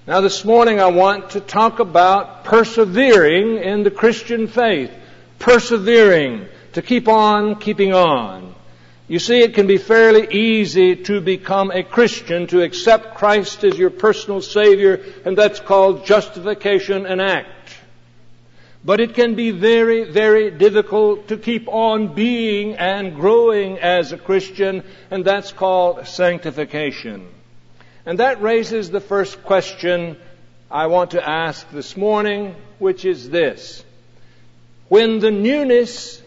Now this morning I want to talk about persevering in the Christian faith. Persevering, to keep on keeping on. You see, it can be fairly easy to become a Christian, to accept Christ as your personal Savior, and that's called justification and act. But it can be very, very difficult to keep on being and growing as a Christian, and that's called sanctification. And that raises the first question I want to ask this morning, which is this. When the newness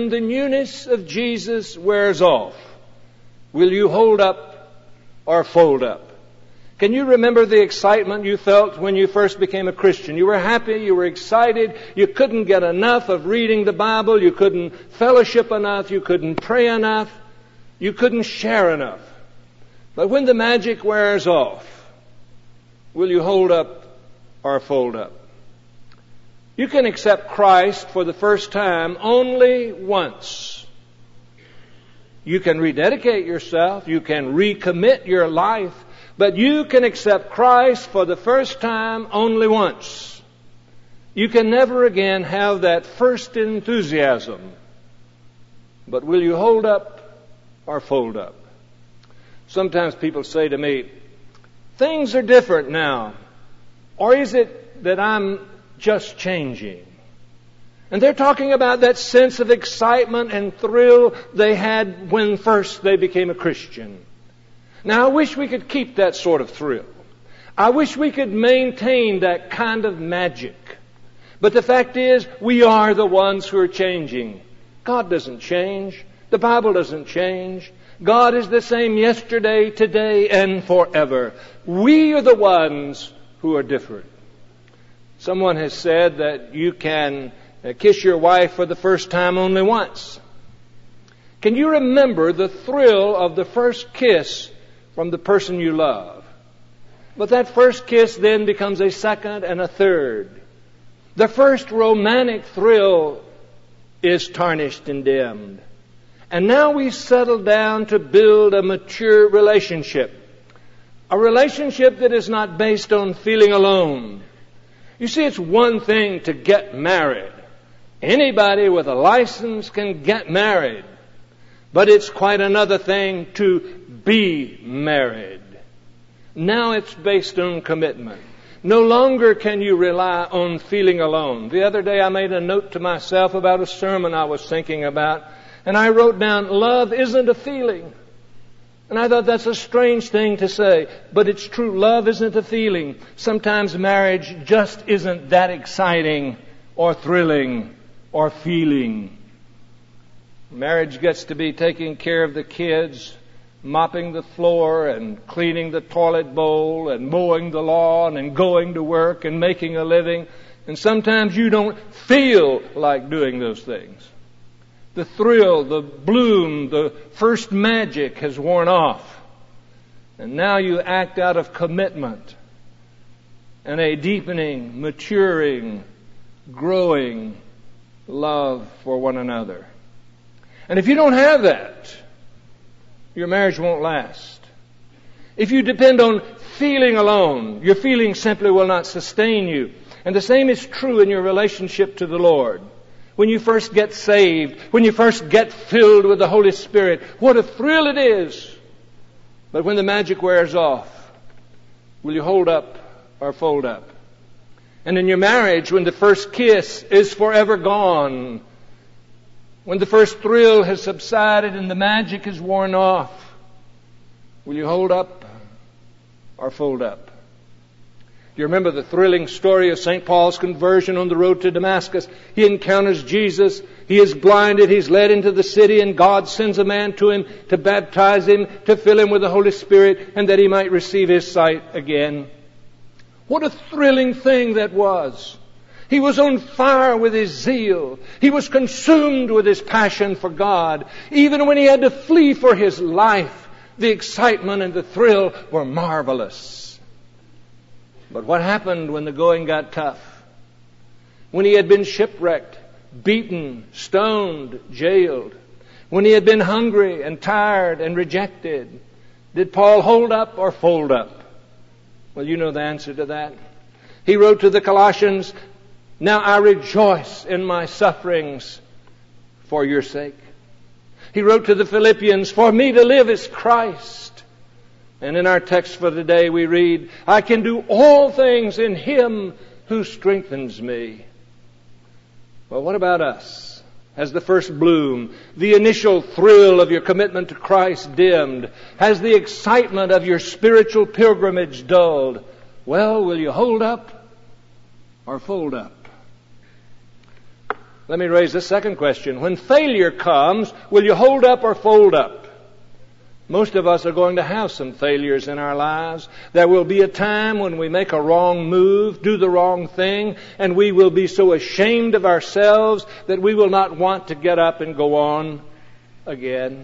of Jesus wears off, will you hold up or fold up? Can you remember the excitement you felt when you first became a Christian? You were happy, you were excited, you couldn't get enough of reading the Bible, you couldn't fellowship enough, you couldn't pray enough, you couldn't share enough. But when the magic wears off, will you hold up or fold up? You can accept Christ for the first time only once. You can rededicate yourself, you can recommit your life, but you can accept Christ for the first time only once. You can never again have that first enthusiasm. But will you hold up or fold up? Sometimes people say to me, things are different now. Or is it that I'm just changing? And they're talking about that sense of excitement and thrill they had when first they became a Christian. Now, I wish we could keep that sort of thrill. I wish we could maintain that kind of magic. But the fact is, we are the ones who are changing. God doesn't change. The Bible doesn't change. God is the same yesterday, today, and forever. We are the ones who are different. Someone has said that you can kiss your wife for the first time only once. Can you remember the thrill of the first kiss from the person you love? But that first kiss then becomes a second and a third. The first romantic thrill is tarnished and dimmed. And now we settle down to build a mature relationship. A relationship that is not based on feeling alone. You see, it's one thing to get married. Anybody with a license can get married. But it's quite another thing to be married. Now it's based on commitment. No longer can you rely on feeling alone. The other day I made a note to myself about a sermon I was thinking about. And I wrote down, love isn't a feeling. And I thought that's a strange thing to say. But it's true. Love isn't a feeling. Sometimes marriage just isn't that exciting or thrilling or feeling. Marriage gets to be taking care of the kids, mopping the floor and cleaning the toilet bowl and mowing the lawn and going to work and making a living. And sometimes you don't feel like doing those things. The thrill, the bloom, the first magic has worn off. And now you act out of commitment and a deepening, maturing, growing love for one another. And if you don't have that, your marriage won't last. If you depend on feeling alone, your feelings simply will not sustain you. And the same is true in your relationship to the Lord. When you first get saved, when you first get filled with the Holy Spirit, what a thrill it is. But when the magic wears off, will you hold up or fold up? And in your marriage, when the first kiss is forever gone, when the first thrill has subsided and the magic is worn off, will you hold up or fold up? You remember the thrilling story of St. Paul's conversion on the road to Damascus. He encounters Jesus. He is blinded. He's led into the city, and God sends a man to him to baptize him, to fill him with the Holy Spirit, and that he might receive his sight again. What a thrilling thing that was. He was on fire with his zeal. He was consumed with his passion for God. Even when he had to flee for his life, the excitement and the thrill were marvelous. But what happened when the going got tough? When he had been shipwrecked, beaten, stoned, jailed. When he had been hungry and tired and rejected. Did Paul hold up or fold up? Well, you know the answer to that. He wrote to the Colossians, now I rejoice in my sufferings for your sake. He wrote to the Philippians, for me to live is Christ. And in our text for today we read, I can do all things in Him who strengthens me. Well, what about us? Has the first bloom, the initial thrill of your commitment to Christ dimmed? Has the excitement of your spiritual pilgrimage dulled? Well, will you hold up or fold up? Let me raise the second question. When failure comes, will you hold up or fold up? Most of us are going to have some failures in our lives. There will be a time when we make a wrong move, do the wrong thing, and we will be so ashamed of ourselves that we will not want to get up and go on again.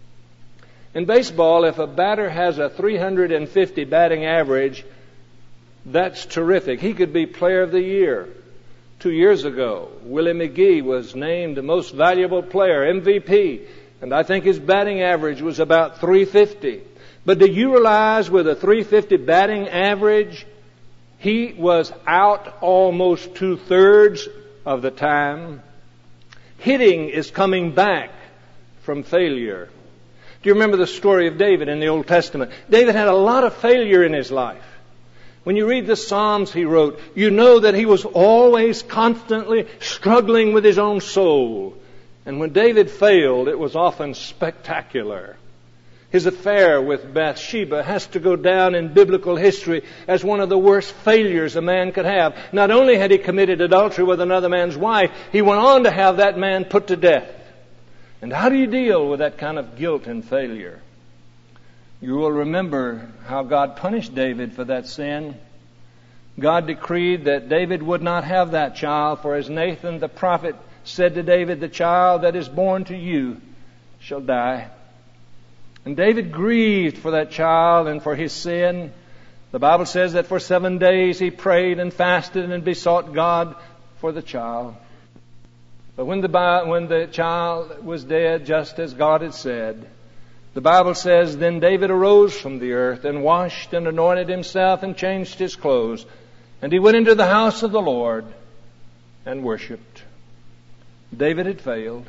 In baseball, if a batter has a 350 batting average, that's terrific. He could be Player of the Year. 2 years ago, Willie McGee was named the most valuable player, MVP. And I think his batting average was about 350. But do you realize with a 350 batting average, he was out almost 2/3 of the time? Hitting is coming back from failure. Do you remember the story of David in the Old Testament? David had a lot of failure in his life. When you read the Psalms he wrote, you know that he was always constantly struggling with his own soul. And when David failed, it was often spectacular. His affair with Bathsheba has to go down in biblical history as one of the worst failures a man could have. Not only had he committed adultery with another man's wife, he went on to have that man put to death. And how do you deal with that kind of guilt and failure? You will remember how God punished David for that sin. God decreed that David would not have that child, for as Nathan the prophet said to David, the child that is born to you shall die. And David grieved for that child and for his sin. The Bible says that for 7 days he prayed and fasted and besought God for the child. But when the child was dead, just as God had said, the Bible says, then David arose from the earth and washed and anointed himself and changed his clothes. And he went into the house of the Lord and worshipped. David had failed.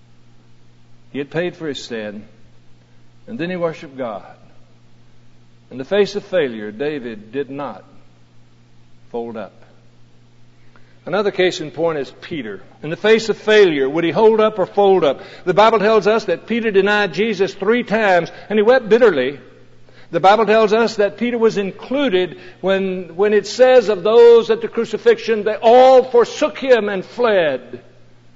He had paid for his sin. And then he worshiped God. In the face of failure, David did not fold up. Another case in point is Peter. In the face of failure, would he hold up or fold up? The Bible tells us that Peter denied Jesus 3 times, and he wept bitterly. The Bible tells us that Peter was included when it says of those at the crucifixion, they all forsook him and fled.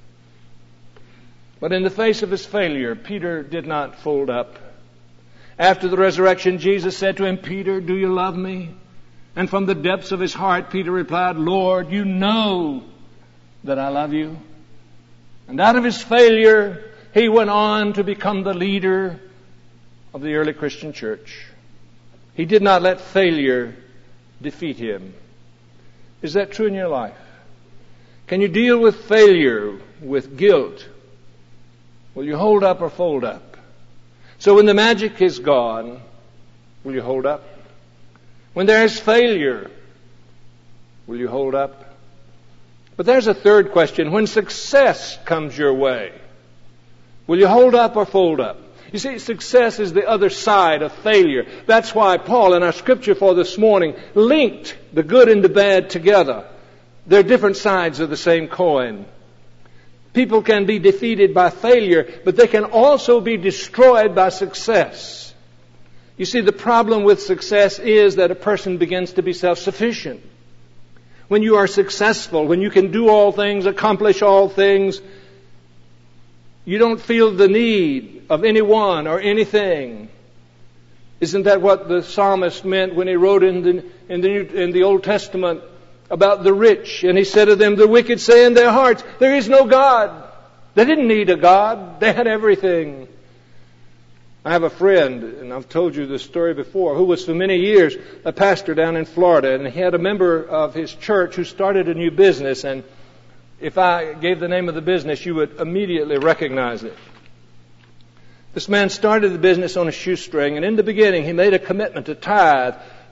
But in the face of his failure, Peter did not fold up. After the resurrection, Jesus said to him, Peter, do you love me? And from the depths of his heart, Peter replied, Lord, you know that I love you. And out of his failure, he went on to become the leader of the early Christian church. He did not let failure defeat him. Is that true in your life? Can you deal with failure, with guilt? Will you hold up or fold up? So when the magic is gone, will you hold up? When there is failure, will you hold up? But there's a third question. When success comes your way, will you hold up or fold up? You see, success is the other side of failure. That's why Paul, in our scripture for this morning, linked the good and the bad together. They're different sides of the same coin. People can be defeated by failure, but they can also be destroyed by success. You see, the problem with success is that a person begins to be self-sufficient. When you are successful, when you can do all things, accomplish all things, you don't feel the need of anyone or anything. Isn't that what the psalmist meant when he wrote in the Old Testament about the rich? And he said to them, the wicked say in their hearts, there is no God. They didn't need a God. They had everything. I have a friend, and I've told you this story before, who was for many years a pastor down in Florida, and he had a member of his church who started a new business, and if I gave the name of the business, you would immediately recognize it. This man started the business on a shoestring, and in the beginning he made a commitment to tithe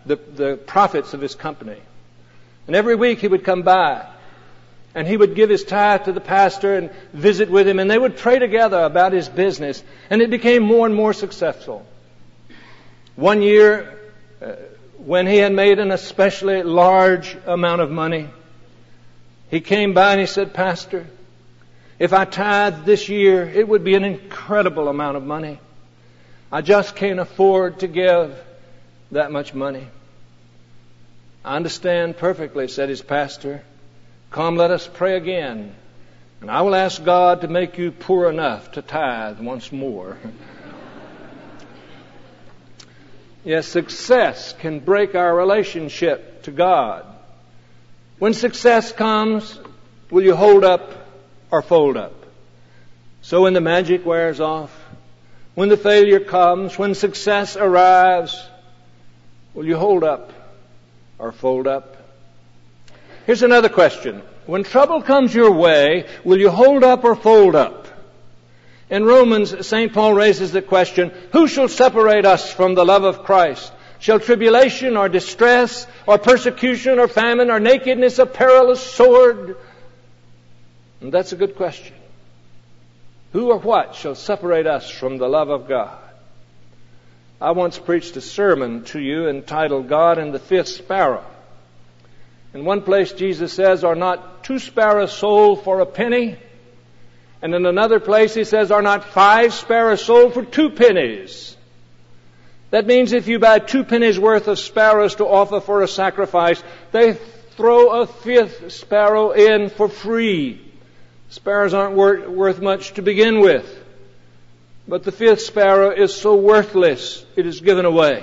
the profits of his company. And every week he would come by, and he would give his tithe to the pastor and visit with him, and they would pray together about his business, and it became more and more successful. One year, when he had made an especially large amount of money, he came by and he said, "Pastor, if I tithed this year, it would be an incredible amount of money. I just can't afford to give that much money." "I understand perfectly," said his pastor. "Come, let us pray again, and I will ask God to make you poor enough to tithe once more." Yes, success can break our relationship to God. When success comes, will you hold up or fold up? So when the magic wears off, when the failure comes, when success arrives, will you hold up or fold up? Here's another question. When trouble comes your way, will you hold up or fold up? In Romans, St. Paul raises the question, who shall separate us from the love of Christ? Shall tribulation or distress or persecution or famine or nakedness or perilous sword? And that's a good question. Who or what shall separate us from the love of God? I once preached a sermon to you entitled God and the Fifth Sparrow. In one place Jesus says, "Are not 2 sparrows sold for a penny?" And in another place he says, "Are not 5 sparrows sold for 2 pennies?" That means if you buy 2 pennies worth of sparrows to offer for a sacrifice, they throw a 5th sparrow in for free. Sparrows aren't worth much to begin with. But the 5th sparrow is so worthless, it is given away.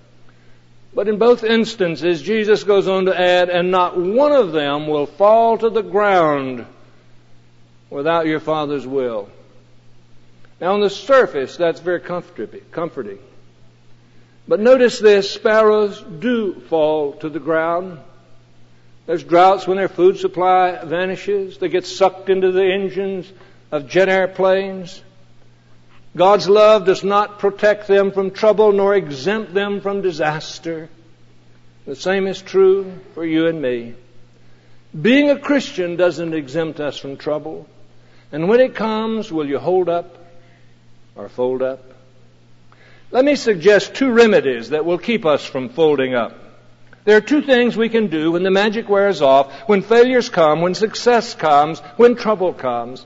But in both instances, Jesus goes on to add, "And not one of them will fall to the ground without your Father's will." Now on the surface, that's very comforting. But notice this, sparrows do fall to the ground. There's droughts when their food supply vanishes. They get sucked into the engines of jet airplanes. God's love does not protect them from trouble nor exempt them from disaster. The same is true for you and me. Being a Christian doesn't exempt us from trouble. And when it comes, will you hold up or fold up? Let me suggest 2 remedies that will keep us from folding up. There are 2 things we can do when the magic wears off, when failures come, when success comes, when trouble comes.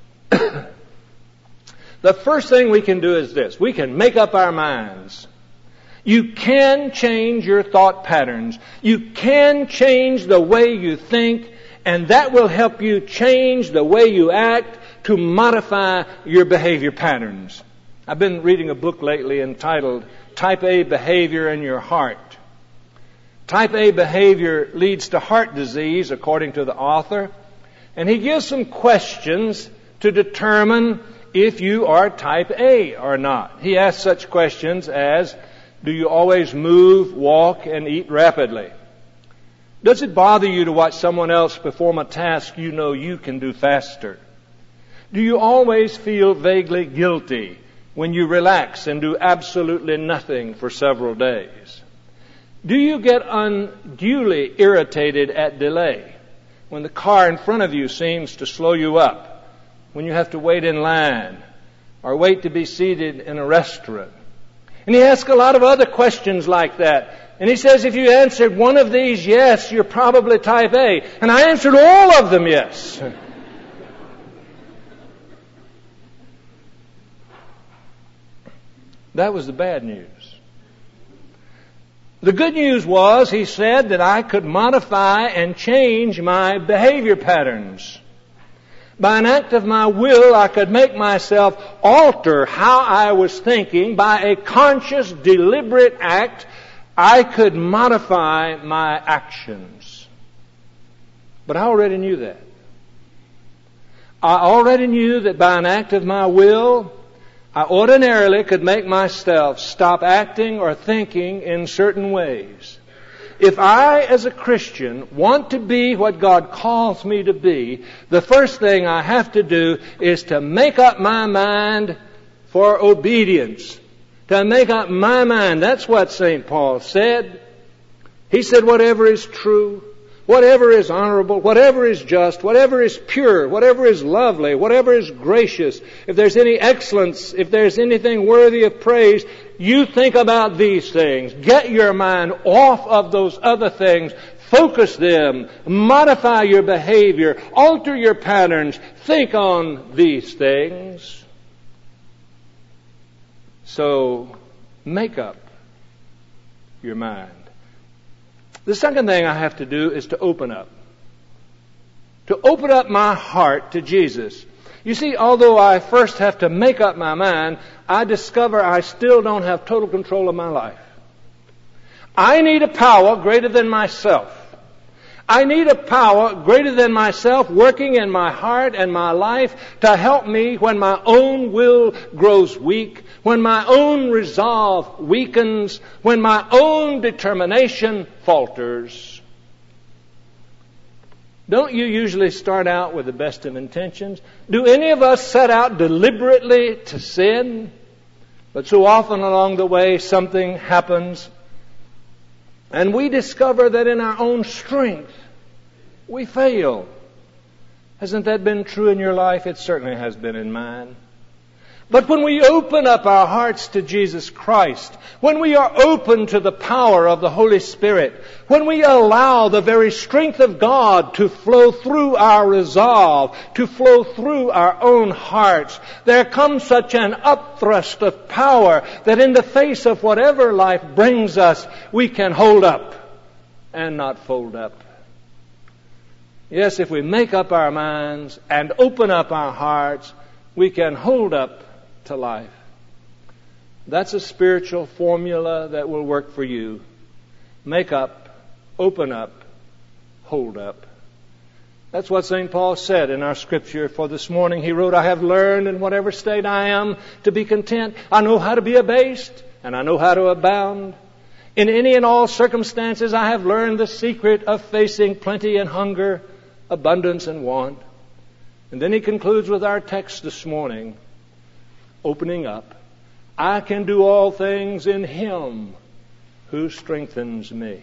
The first thing we can do is this. We can make up our minds. You can change your thought patterns. You can change the way you think, and that will help you change the way you act to modify your behavior patterns. I've been reading a book lately entitled Type A Behavior in Your Heart. Type A behavior leads to heart disease, according to the author. And he gives some questions to determine if you are type A or not. He asks such questions as, do you always move, walk, and eat rapidly? Does it bother you to watch someone else perform a task you know you can do faster? Do you always feel vaguely guilty when you relax and do absolutely nothing for several days? Do you get unduly irritated at delay, when the car in front of you seems to slow you up, when you have to wait in line or wait to be seated in a restaurant? And he asks a lot of other questions like that. And he says, if you answered one of these yes, you're probably type A. And I answered all of them yes. That was the bad news. The good news was, he said, that I could modify and change my behavior patterns. By an act of my will, I could make myself alter how I was thinking. By a conscious, deliberate act, I could modify my actions. But I already knew that. I already knew that by an act of my will, I ordinarily could make myself stop acting or thinking in certain ways. If I, as a Christian, want to be what God calls me to be, the first thing I have to do is to make up my mind for obedience. To make up my mind. That's what St. Paul said. He said, whatever is true, whatever is honorable, whatever is just, whatever is pure, whatever is lovely, whatever is gracious, if there's any excellence, if there's anything worthy of praise, you think about these things. Get your mind off of those other things. Focus them. Modify your behavior. Alter your patterns. Think on these things. So, make up your mind. The second thing I have to do is to open up. To open up my heart to Jesus. You see, although I first have to make up my mind, I discover I still don't have total control of my life. I need a power greater than myself. I need a power greater than myself working in my heart and my life to help me when my own will grows weak, when my own resolve weakens, when my own determination falters. Don't you usually start out with the best of intentions? Do any of us set out deliberately to sin? But so often along the way something happens and we discover that in our own strength we fail. Hasn't that been true in your life? It certainly has been in mine. But when we open up our hearts to Jesus Christ, when we are open to the power of the Holy Spirit, when we allow the very strength of God to flow through our resolve, to flow through our own hearts, there comes such an upthrust of power that in the face of whatever life brings us, we can hold up and not fold up. Yes, if we make up our minds and open up our hearts, we can hold up to life. That's a spiritual formula that will work for you. Make up, open up, hold up. That's what St. Paul said in our scripture for this morning. He wrote, I have learned in whatever state I am to be content. I know how to be abased, and I know how to abound. In any and all circumstances, I have learned the secret of facing plenty and hunger, abundance and want. And then he concludes with our text this morning, opening up. I can do all things in Him who strengthens me.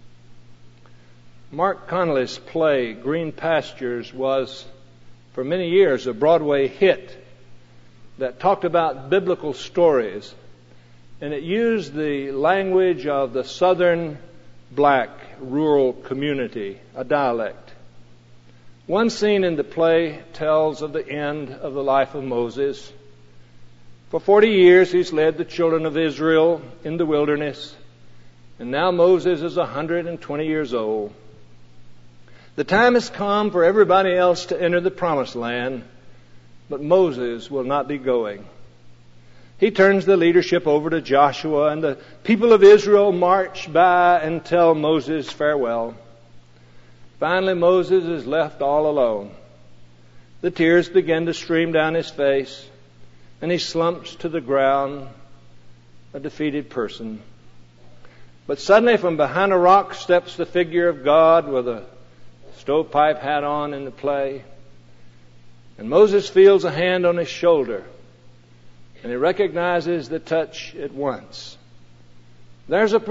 Mark Connelly's play, Green Pastures, was for many years a Broadway hit that talked about biblical stories. And it used the language of the southern black rural community, a dialect. One scene in the play tells of the end of the life of Moses. For 40 years he's led the children of Israel in the wilderness, and now Moses is 120 years old. The time has come for everybody else to enter the promised land, but Moses will not be going. He turns the leadership over to Joshua, and the people of Israel march by and tell Moses farewell. Finally, Moses is left all alone. The tears begin to stream down his face, and he slumps to the ground, a defeated person. But suddenly from behind a rock steps the figure of God with a stovepipe hat on in the play. And Moses feels a hand on his shoulder, and he recognizes the touch at once. There's a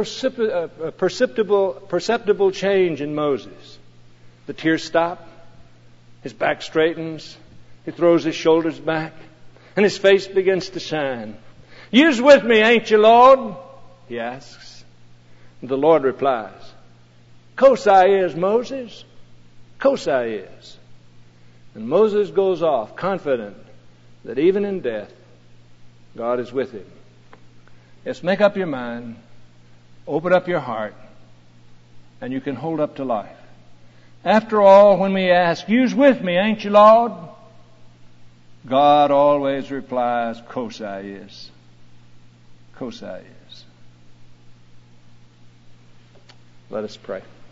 perceptible change in Moses. The tears stop. His back straightens. He throws his shoulders back. And his face begins to shine. You's with me, ain't you, Lord? He asks. And the Lord replies, "Course I is, Moses. Course I is." And Moses goes off confident that even in death, God is with him. Yes, make up your mind. Open up your heart. And you can hold up to life. After all, when we ask, "You's with me, ain't you, Lord?" God always replies, "Course I is. Course I is." Let us pray.